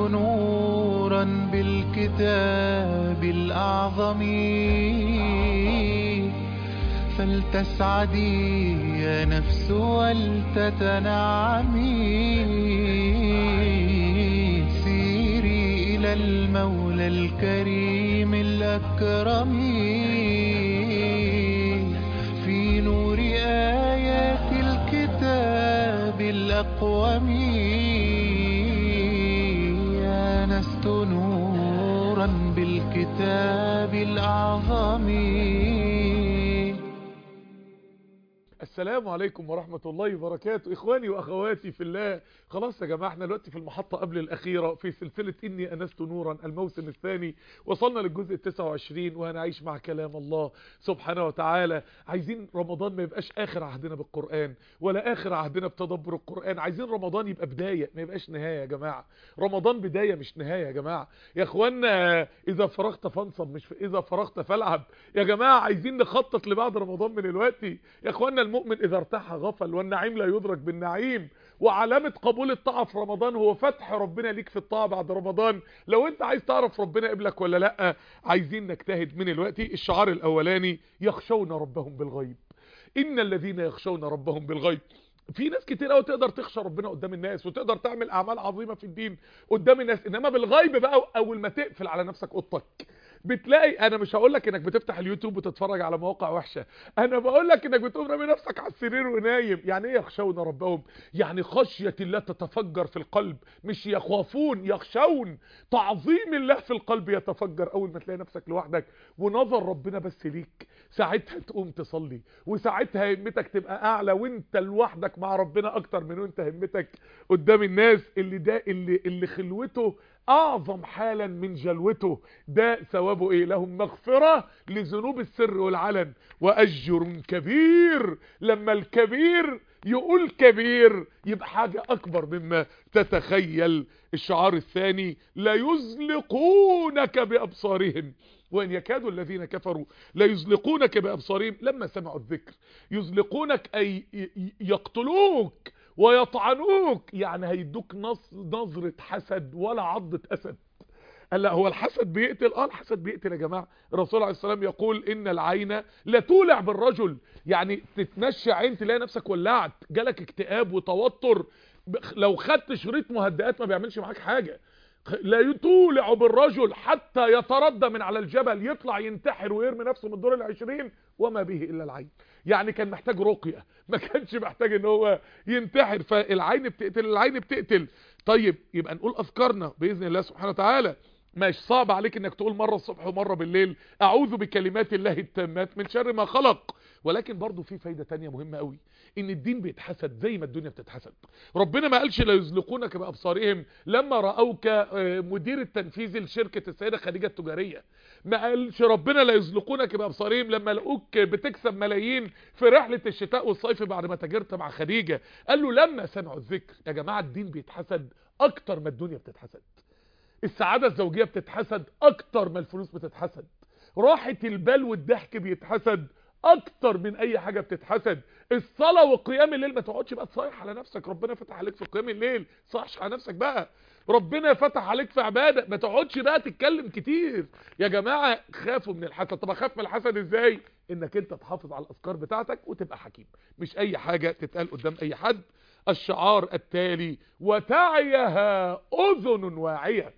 نورا بالكتاب الأعظم فلتسعدي يا نفس ولتتنعمي. سيري إلى المولى الكريم الأكرم في نور آيات الكتاب الأقوم. آنست نورا بالكتاب الأعظم. السلام عليكم ورحمة الله وبركاته. إخواني وأخواتي في الله، خلاص يا جماعة احنا دلوقتي في المحطة قبل الأخيرة في سلسلة إني أنست نورا الموسم الثاني. وصلنا للجزء 29 وهنعيش مع كلام الله سبحانه وتعالى. عايزين رمضان ما يبقاش آخر عهدنا بالقرآن ولا آخر عهدنا بتدبر القرآن. عايزين رمضان يبقى بداية ما يبقاش نهاية يا جماعة. رمضان بداية مش نهاية يا جماعة. يا إخوانا إذا فرغت فانصب مش إذا فرغت فالعب يا جماعة. عايزين نخطط لبعد رمضان من دلوقتي يا إخوانا. المؤمن إذا ارتاح غفل والنعيم لا يدرك بالنعيم. وعلامة قبول الطاعة في رمضان هو فتح ربنا ليك في الطاعة بعد رمضان. لو انت عايز تعرف ربنا قبلك ولا لا، عايزين نجتهد من دلوقتي. الشعار الأولاني يخشون ربهم بالغيب. إن الذين يخشون ربهم بالغيب. في ناس كتير قوي تقدر تخشى ربنا قدام الناس وتقدر تعمل اعمال عظيمه في الدين قدام الناس، انما بالغيب بقى اول ما تقفل على نفسك اوضتك بتلاقي. انا مش هقول لك انك بتفتح اليوتيوب وتتفرج على مواقع وحشه، انا بقول لك انك بتقوم رامي نفسك على السرير ونايم. يعني ايه يخشون ربهم؟ يعني خشيه الله تتفجر في القلب، مش يخافون، يخشون. تعظيم الله في القلب يتفجر اول ما تلاقي نفسك لوحدك ونظر ربنا بس ليك. ساعتها تقوم تصلي، وساعتها همتك تبقى اعلى وانت لوحدك مع ربنا اكتر من وانت همتك قدام الناس. اللي خلوته اعظم حالا من جلوته، ده ثوابه ايه؟ لهم مغفرة لذنوب السر والعلن واجر كبير. لما الكبير يقول كبير يبقى حاجة اكبر مما تتخيل. الشعار الثاني لا يزلقونك بابصارهم وان يكادوا الذين كفروا لا يزلقونك بابصارهم لما سمعوا الذكر. يزلقونك اي يقتلوك ويطعنوك، يعني هيدوك نظرة حسد ولا عضة اسد. قال لا، هو الحسد بيقتل؟ الحسد بيقتل يا جماعة. الرسول عليه السلام يقول ان العين لا تولع بالرجل، يعني تتمشى عين تلاقي نفسك ولعت، جالك اكتئاب وتوتر، لو خدت شريط مهدئات ما بيعملش معاك حاجة. لا تولع بالرجل حتى يتردى من على الجبل، يطلع ينتحر ويرمي نفسه من الدور ال20 وما به الا العين. يعني كان محتاج رقية، ما كانش محتاج ان هو ينتحر. فالعين بتقتل، العين بتقتل. طيب يبقى نقول اذكارنا باذن الله سبحانه وتعالى. مش صعب عليك انك تقول مرة الصبح ومرة بالليل اعوذ بكلمات الله التامات من شر ما خلق. ولكن برضو في فايدة تانية مهمة قوي، ان الدين بيتحسد زي ما الدنيا بتتحسد. ربنا ما قالش لا يزلقونك بابصارهم لما رأوك مدير التنفيذي لشركة السيدة خديجة التجارية. ما قالش ربنا لا يزلقونك بابصارهم لما لقوك بتكسب ملايين في رحلة الشتاء والصيف بعد ما تاجرت مع خديجة. قال له لما سمعوا الذكر. يا جماعة الدين بيتحسد اكتر ما الدنيا بتتحسد. السعادة الزوجية بتتحسد اكتر ما الفلوس بتتحسد. راحة البال والضحك بيتحسد اكتر من اي حاجة بتتحسد. الصلاة وقيام الليل، ما تقعدش بقى تصيح على نفسك. ربنا فتح عليك في قيام الليل، صحش على نفسك بقى. ربنا فتح عليك في عبادة، ما تقعدش بقى تتكلم كتير. يا جماعة خافوا من الحسد. طب اخاف من الحسد ازاي؟ انك انت تحافظ على الاذكار بتاعتك وتبقى حكيم، مش اي حاجة تتقال قدام اي حد. الشعار التالي وتعيها اذن واعية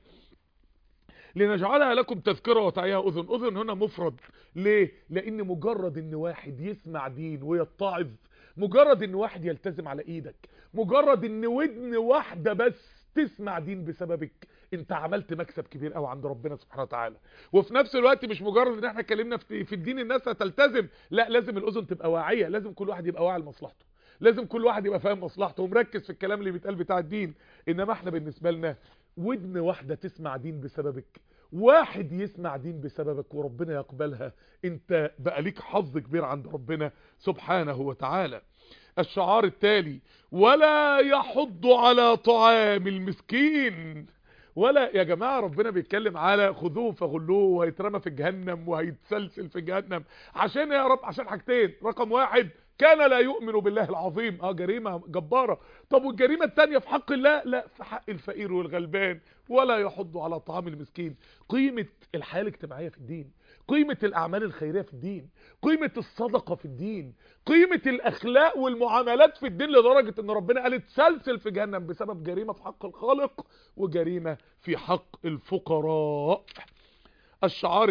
لنجعلها لكم تذكرة وتعيها اذن. اذن هنا مفرد. ليه؟ لان مجرد ان واحد يسمع دين ويتعظ، مجرد ان واحد يلتزم على ايدك، مجرد ان ودن واحدة بس تسمع دين بسببك، انت عملت مكسب كبير قوي عند ربنا سبحانه وتعالى. وفي نفس الوقت مش مجرد ان احنا اتكلمنا في الدين الناس هتلتزم، لا، لازم الاذن تبقى واعية. لازم كل واحد يبقى واعي لمصلحته، لازم كل واحد يبقى فاهم مصلحته ومركز في الكلام اللي بيتقال بتاع الدين. انما احنا بالنسبة لنا ودن واحدة تسمع دين بسببك، واحد يسمع دين بسببك وربنا يقبلها، انت بقى ليك حظ كبير عند ربنا سبحانه وتعالى. الشعار التالي ولا يحض على طعام المسكين. ولا يا جماعة ربنا بيتكلم على خذوه فغلوه وهيترمى في جهنم وهيتسلسل في جهنم. عشان يا رب؟ عشان حاجتين. رقم واحد كان لا يؤمن بالله العظيم. جريمة جبارة. طب والجريمة التانية في حق الله؟ لا، في حق الفقير والغلبان. ولا يحض على طعام المسكين. قيمة الحياة الاجتماعية في الدين، قيمة الأعمال الخيرية في الدين، قيمة الصدقة في الدين، قيمة الأخلاق والمعاملات في الدين، لدرجة ان ربنا قال تسلسل في جهنم بسبب جريمة في حق الخالق وجريمة في حق الفقراء. الشعار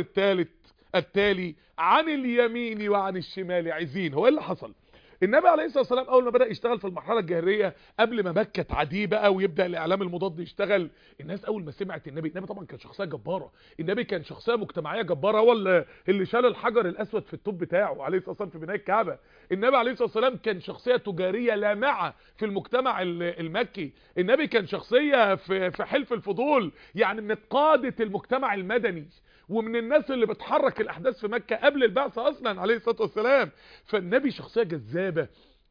التالي عن اليمين وعن الشمال عزين. هو ايه اللي حصل؟ النبي عليه الصلاه والسلام اول ما بدا يشتغل في المرحله الجاهليه، قبل ما مكه تعديه بقى ويبدا الاعلام المضاد يشتغل، الناس اول ما سمعت النبي طبعا كان شخصيه جباره، النبي كان شخصيه مجتمعيه جباره، هو اللي شال الحجر الاسود في التوب بتاعه عليه الصلاه والسلام في بناء الكعبه. النبي عليه الصلاه والسلام كان شخصيه تجاريه لامعه في المجتمع المكي. النبي كان شخصيه في حلف الفضول، يعني من قاده المجتمع المدني ومن الناس اللي بتحرك الاحداث في مكة قبل البعثة اصلا عليه الصلاة والسلام. فالنبي شخصية جذابة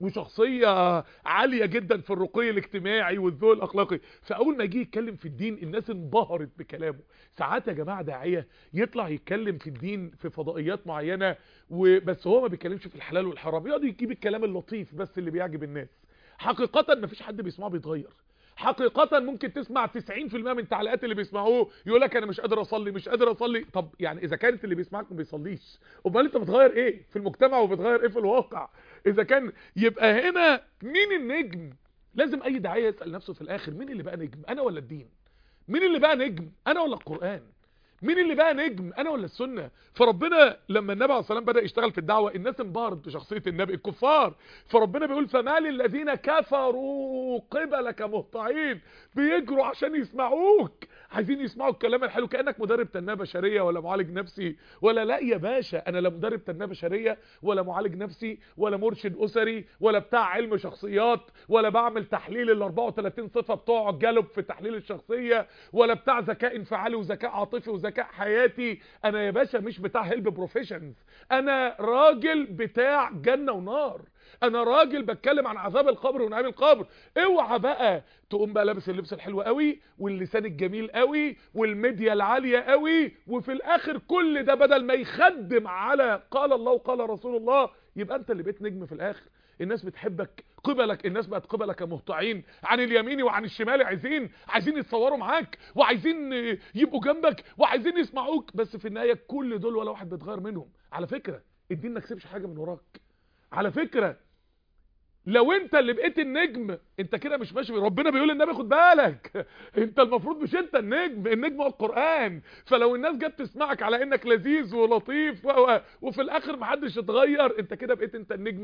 وشخصية عالية جدا في الرقي الاجتماعي والذوق الاخلاقي. فاول ما يجي يتكلم في الدين الناس انبهرت بكلامه. ساعات يا جماعة داعية يطلع يتكلم في الدين في فضائيات معينة وبس، هو ما بيتكلمش في الحلال والحرام، يقعد يجيب الكلام اللطيف بس اللي بيعجب الناس. حقيقة ما فيش حد بيسمعه بيتغير. حقيقة ممكن تسمع 90% من التعليقات اللي بيسمعوه يقول لك انا مش قادر اصلي مش قادر اصلي. طب يعني اذا كانت اللي بيسمعك ما بيصليش، امال انت بتغير ايه في المجتمع وبتغير ايه في الواقع؟ اذا كان يبقى هنا مين النجم؟ لازم اي داعيه يسال نفسه في الاخر مين اللي بقى نجم، انا ولا الدين؟ مين اللي بقى نجم، انا ولا القرآن؟ مين اللي بقى نجم، انا ولا السنه؟ فربنا لما النبي عليه الصلاه والسلام بدا يشتغل في الدعوه الناس انبهرت بشخصيه النبي، الكفار. فربنا بيقول فما للذين كفروا قبلك مهطعين، بيجروا عشان يسمعوك، عايزين يسمعوا الكلام الحلو. كانك مدرب تنميه بشريه ولا معالج نفسي ولا. لا يا باشا، انا لا مدرب تنميه بشريه ولا معالج نفسي ولا مرشد اسري ولا بتاع علم شخصيات ولا بعمل تحليل ال 34 صفه بتوع جالوب في تحليل الشخصيه ولا بتاع ذكاء انفعالي وذكاء عاطفي وذكاء حياتي. انا يا باشا مش بتاع هيلب بروفيشنز، انا راجل بتاع جنة ونار، انا راجل بتكلم عن عذاب القبر ونعيم القبر. اوعى بقى تقوم بقى لابس اللبس الحلو قوي واللسان الجميل قوي والميديا العالية قوي، وفي الاخر كل ده بدل ما يخدم على قال الله وقال رسول الله يبقى انت اللي بقيت نجم في الاخر. الناس بتحبك قبلك، الناس بقت قبلك مهطعين عن اليمين وعن الشمال عايزين يتصوروا معاك وعايزين يبقوا جنبك وعايزين يسمعوك، بس في النهايه كل دول ولا واحد بيتغير منهم. على فكره الدين ما كسبش حاجه من وراك. على فكره لو انت اللي بقيت النجم انت كده مش ماشي. ربنا بيقول للنبي خد بالك انت المفروض مش انت النجم هو القرآن. فلو الناس جت تسمعك على انك لذيذ ولطيف وفي الاخر محدش اتغير، انت كده بقيت انت النجم.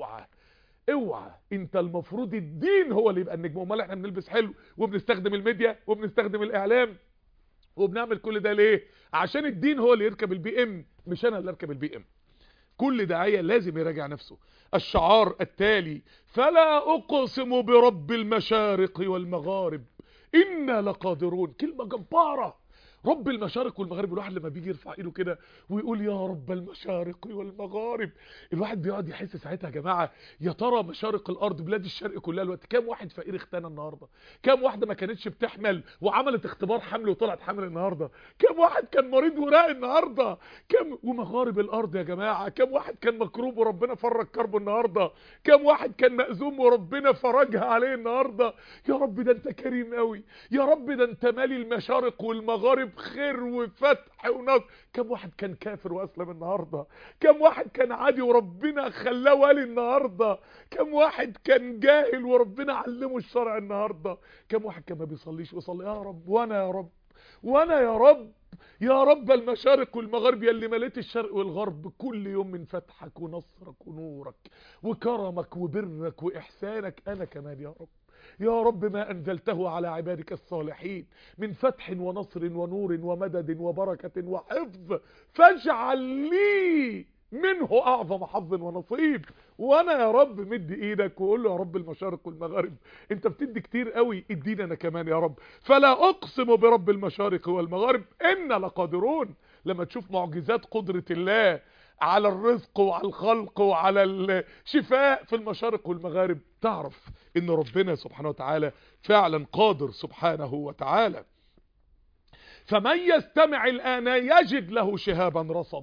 اوعى انت المفروض الدين هو اللي يبقى النجم. امال احنا بنلبس حلو وبنستخدم الميديا وبنستخدم الاعلام وبنعمل كل ده ليه؟ عشان الدين هو اللي يركب البي ام مش انا اللي اركب البي ام. كل داعية لازم يراجع نفسه. الشعار التالي فلا اقسم برب المشارق والمغارب انا لقادرون. كلمة جبارة. رب المشارق والمغارب، الواحد لما بيجي يرفع ايده كده ويقول يا رب المشارق والمغارب، الواحد بيقعد يحس ساعتها يا جماعه يا ترى مشارق الارض بلاد الشرق كلها الوقت كام واحد فقير اختنى النهارده؟ كام واحده ما كانتش بتحمل وعملت اختبار حمل وطلعت حامل النهارده؟ كام واحد كان مريض وراق النهارده؟ كام ومغارب الارض يا جماعه، كام واحد كان مكروب وربنا فرج كربه النهارده؟ كام واحد كان مأزوم وربنا فرجها عليه النهارده؟ يا رب ده انت كريم قوي، يا رب ده انت مالي المشارق والمغارب خير وفتح ونصر. كم واحد كان كافر واسلم النهارده؟ كم واحد كان عادي وربنا خلاه ولي النهارده؟ كم واحد كان جاهل وربنا علمه الشرع النهارده؟ كم واحد كان ما بيصليش وصلي؟ يا رب وانا يا رب وانا يا رب يا رب المشارق والمغارب يا اللي مليت الشرق والغرب كل يوم من فتحك ونصرك ونورك وكرمك وبرك واحسانك. انا كمان يا رب يا رب ما أنزلته على عبادك الصالحين من فتح ونصر ونور ومدد وبركة وحفظ فاجعل لي منه أعظم حظ ونصيب. وانا يا رب مد ايدك وقول له يا رب المشارق والمغارب انت بتدي كتير قوي، ادينا انا كمان يا رب. فلا اقسم برب المشارق والمغارب إنا لقادرون. لما تشوف معجزات قدرة الله على الرزق وعلى الخلق وعلى الشفاء في المشارق والمغارب تعرف ان ربنا سبحانه وتعالى فعلا قادر سبحانه وتعالى. فمن يستمع الآن يجد له شهابا رصدا.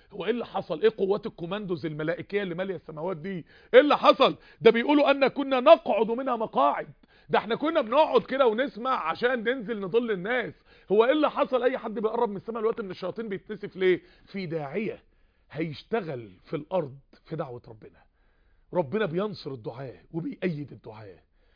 هو ايه اللي حصل؟ ايه قوات الكوماندوز الملائكيه اللي ماليه السماوات دي؟ ايه اللي حصل؟ ده بيقولوا ان كنا نقعد منها مقاعد، ده احنا كنا بنقعد كده ونسمع عشان ننزل نضل الناس. هو ايه اللي حصل؟ اي حد بيقرب من السماء الوقت من الشياطين بيتنسف ليه؟ في داعيه هيشتغل في الارض في دعوه ربنا. ربنا بينصر الدعاء وبيأيد الدعاء.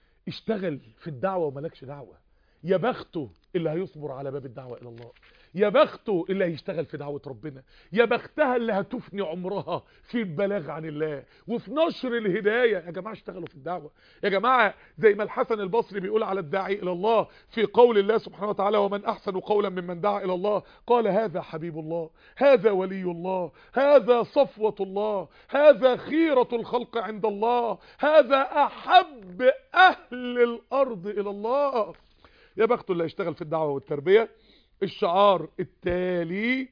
اشتغل في الدعوة وملكش دعوة. يا بخته اللي هيصبر على باب الدعوة الى الله، يا بخته اللي هيشتغل في دعوة ربنا، يا بختها اللي هتفني عمرها في البلاغ عن الله وفي نشر الهداية. يا جماعة اشتغلوا في الدعوة يا جماعة، زي ما الحسن البصري بيقول على الداعي الى الله في قول الله سبحانه وتعالى: ومن احسن قولا ممن دعا الى الله، قال هذا حبيب الله، هذا ولي الله، هذا صفوة الله، هذا خيرة الخلق عند الله، هذا احب اهل الارض الى الله. يا بخته اللي هيشتغل في الدعوة والتربية. الشعار التالي: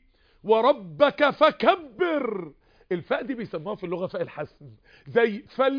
وربك فكبر. الفاء دي بيسموها في اللغة فاء الحسم، زي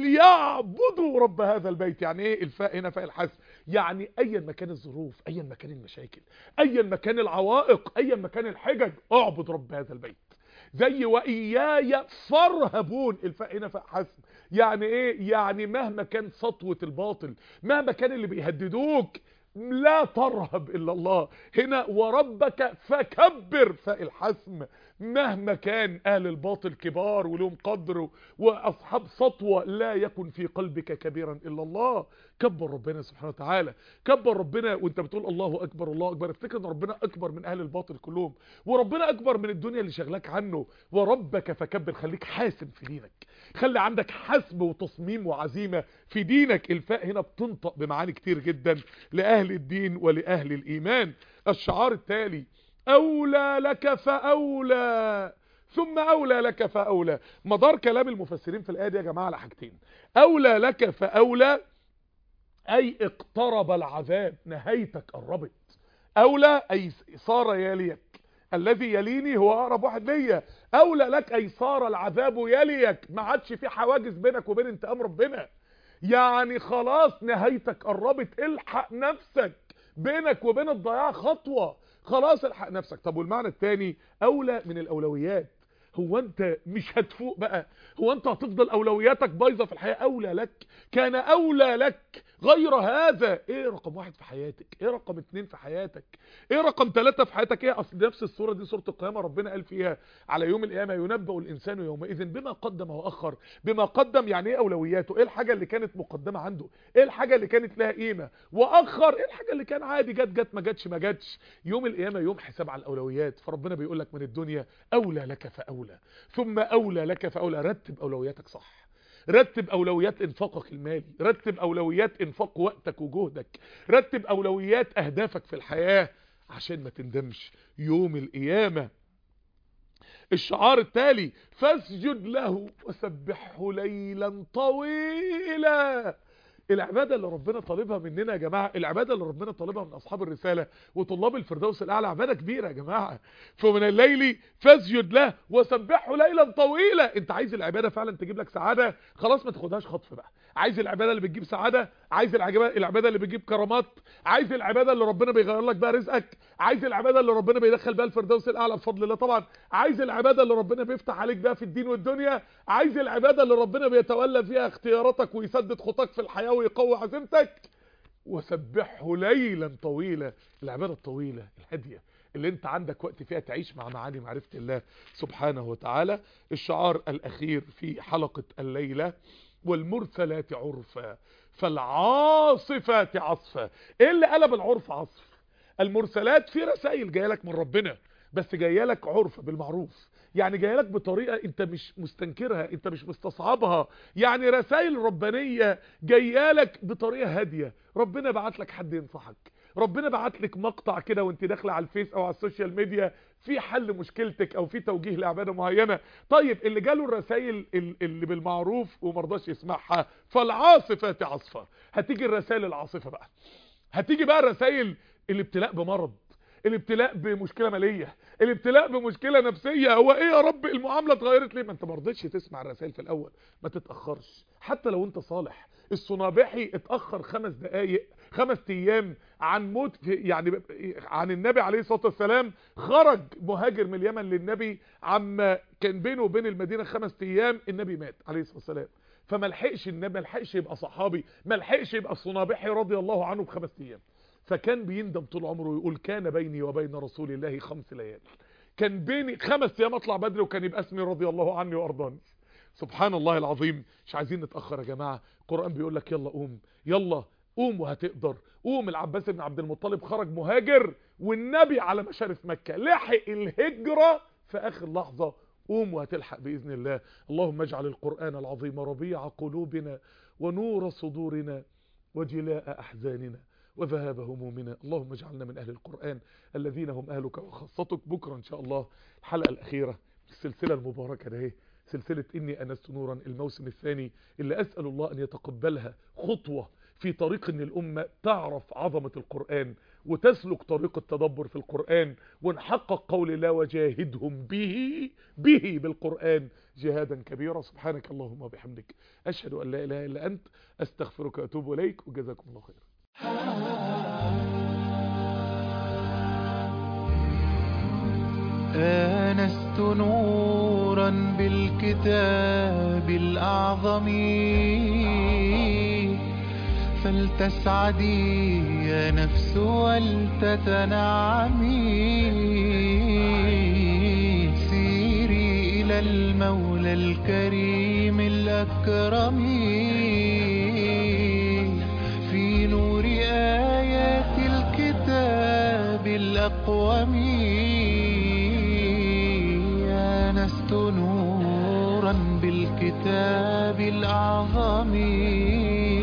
فليعبدوا رب هذا البيت. يعني ايه الفاء هنا فاء الحسم؟ يعني ايا ما كان الظروف، ايا ما كان المشاكل، ايا ما كان العوائق، ايا ما كان الحجج، اعبد رب هذا البيت. زي واياي فارهبون، الفاء هنا فاء حسم. يعني ايه؟ يعني مهما كان سطوة الباطل، مهما كان اللي بيهددوك، لا ترهب الا الله. هنا وربك فكبر فاء الحسم. مهما كان اهل الباطل كبار ولهم قدر واصحاب سطوة، لا يكن في قلبك كبيرا الا الله. كبر ربنا سبحانه وتعالى، كبر ربنا وانت بتقول الله اكبر الله اكبر. افتكر ان ربنا اكبر من اهل الباطل كلهم، وربنا اكبر من الدنيا اللي شغلك عنه. وربك فكبر، خليك حاسم في دينك، خلي عندك حسم وتصميم وعزيمة في دينك. الفاء هنا بتنطق بمعاني كتير جدا لأهل الدين ولأهل الإيمان. الشعار التالي: أولى لك فأولى ثم أولى لك فأولى. مدار كلام المفسرين في الآية دي يا جماعة على حاجتين: أولى لك فأولى أي اقترب العذاب، نهايتك قربت. أولى أي صار يليك، الذي يليني هو أقرب واحد ليا. أولى لك أي صار العذاب يليك، ما عادش في حواجز بينك وبين انتقام ربنا. يعني خلاص نهايتك قربت، الحق نفسك، بينك وبين الضياع خطوة، خلاص الحق نفسك. طب والمعنى الثاني: أولى من الأولويات. هو انت مش هتفوق بقى؟ هو انت هتفضل اولوياتك بايظه في الحياه؟ اولى لك، كان اولى لك غير هذا. ايه رقم 1 في حياتك؟ ايه رقم 2 في حياتك؟ ايه رقم 3 في حياتك؟ ايه؟ اصل نفس السوره دي سوره القيامه، ربنا قال فيها على يوم القيامه: ينبأ الانسان يومئذ بما قدم واخر. بما قدم يعني ايه؟ اولوياته، ايه الحاجه اللي كانت مقدمه عنده، ايه الحاجه اللي كانت لها قيمه، واخر ايه الحاجه اللي كان عادي، جت ما جتش ما جتش. يوم القيامه يوم حساب على الاولويات. فربنا بيقول لك من الدنيا: اولى لك فاولى ثم أولى لك فأولى. رتب أولوياتك صح، رتب أولويات إنفاقك المالي، رتب أولويات إنفاق وقتك وجهدك، رتب أولويات أهدافك في الحياة عشان ما تندمش يوم القيامة. الشعار التالي: فاسجد له وسبحه ليلا طويلا. العبادة اللي ربنا طالبها مننا يا جماعة، العبادة اللي ربنا طالبها من أصحاب الرسالة وطلاب الفردوس الأعلى، عبادة كبيرة يا جماعة. فمن الليل فاسجد له وسبحه ليلا طويلا. انت عايز العبادة فعلا تجيب لك سعادة؟ خلاص ما تاخدهاش خطف بقى. عايز العبادة اللي بتجيب سعادة؟ عايز العبادة اللي بتجيب كرامات؟ عايز العبادة اللي ربنا بيغير لك بقى رزقك؟ عايز العبادة اللي ربنا بيدخل بقى الفردوس الأعلى بفضل الله طبعا؟ عايز العبادة اللي ربنا بيفتح عليك بقى في الدين والدنيا؟ عايز العبادة اللي ربنا بيتولى فيها اختياراتك ويسدد خطاك في الحياة ويقوي عزيمتك؟ وسبحه ليلا طويلا. العبادة الطويلة الهادية اللي انت عندك وقت فيها تعيش مع معاني معرفة الله سبحانه وتعالى. الشعار الأخير في حلقة الليلة: والمرسلات عرفا فالعاصفات عصفا. ايه اللي قلب العرف عصف؟ المرسلات في رسائل جايه لك من ربنا، بس جايه لك عرف بالمعروف، يعني جايه لك بطريقه انت مش مستنكرها، انت مش مستصعبها. يعني رسائل ربانيه جايه لك بطريقه هاديه. ربنا بعت لك حد ينصحك، ربنا بعت لك مقطع كده وانت داخله على الفيس او على السوشيال ميديا في حل مشكلتك او في توجيه لعباده معينه. طيب اللي جاله الرسائل اللي بالمعروف ومرضاش يسمعها، فالعاصفات عصفا. هتيجي الرسائل العاصفه بقى، هتيجي بقى الرسائل الابتلاء بمرض، الابتلاء بمشكله ماليه، الابتلاء بمشكله نفسيه. هو ايه يا رب المعامله اتغيرت ليه؟ ما انت ما رضيتش تسمع الرسائل في الاول. ما تتاخرش حتى لو انت صالح. الصنابحي اتاخر 5 دقائق 5 ايام عن موت يعني عن النبي عليه الصلاه والسلام. خرج مهاجر من اليمن للنبي، عما كان بينه وبين المدينه 5 ايام النبي مات عليه الصلاه والسلام. فما لحقش النبي، ما لحقش يبقى صحابي، ما لحقش يبقى الصنابحي رضي الله عنه ب5 ايام. فكان بيندم طول عمره ويقول كان بيني وبين رسول الله 5 ليال. كان بيني 5 ايام اطلع بدري وكان يبقى اسمي رضي الله عني وارضاني. سبحان الله العظيم. مش عايزين نتاخر يا جماعه. القران بيقول لك يلا قوم، يلا قوم وهتقدر. قوم. العباس بن عبد المطلب خرج مهاجر والنبي على مشارف مكه، لحق الهجره في اخر لحظه. قوم وهتلحق باذن الله. اللهم اجعل القران العظيم ربيع قلوبنا ونور صدورنا وجلاء احزاننا وذهاب همومنا. اللهم اجعلنا من اهل القرآن الذين هم اهلك وخاصتك. بكره ان شاء الله الحلقة الاخيرة في السلسلة المباركة ده، سلسلة اني انست نورا، الموسم الثاني، اللي اسأل الله ان يتقبلها خطوة في طريق ان الامة تعرف عظمة القرآن وتسلك طريق التدبر في القرآن، ونحقق قول الله وجاهدهم به بالقرآن جهادا كبيرا. سبحانك اللهم وبحمدك اشهد ان لا اله الا انت استغفرك واتوب اليك، وجزاكم الله خيرا. آنست نورا بالكتاب الأعظم، فلتسعدي يا نفس ولتتنعمي. سيري إلى المولى الكريم الأكرم، في نور آيات الكتاب الأقوم. آنست نورا بالكتاب الأعظم.